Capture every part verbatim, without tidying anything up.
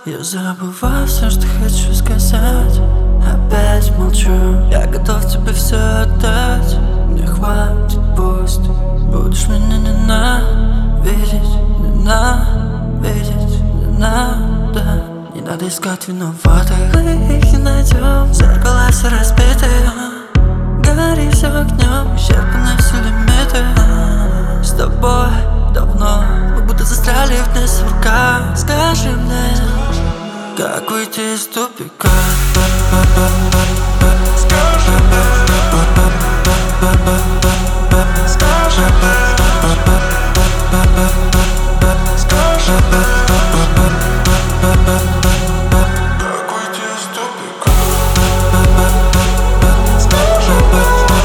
Я забываю все, что хочу сказать. Опять молчу, я готов тебе все отдать. Мне хватит, пусть будешь меня ненавидеть. Ненавидеть, не надо. Не надо искать виноватых, мы их не найдем. Зеркала все разбиты, гори все огнем, исчерпаны все лимиты. С тобой давно мы будто застряли в дне сурка. Скажи мне, как выйти из тупика? Скажи мне, скажи мне, скажи мне, как выйти из тупика? Скажи мне,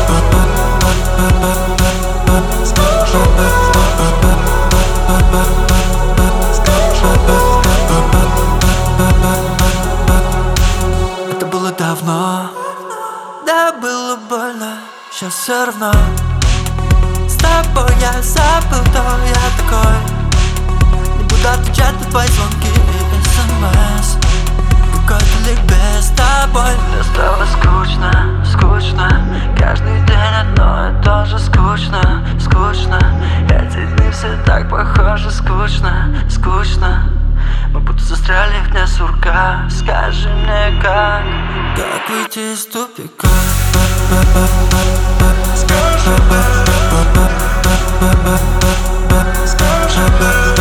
скажи мне, это было давно, да было больно, сейчас все равно. С тобой я забыл, кто я такой. Не буду отвечать на твои звонки и смс. Какой-то ликбез с тобой. Мне стало скучно, скучно. Каждый день одно и то же скучно, скучно. Эти дни все так похожи, скучно, скучно. Мы будто застряли в дне сурка. Скажи мне, как, как выйти из тупика? Скажи мне, скажи мне.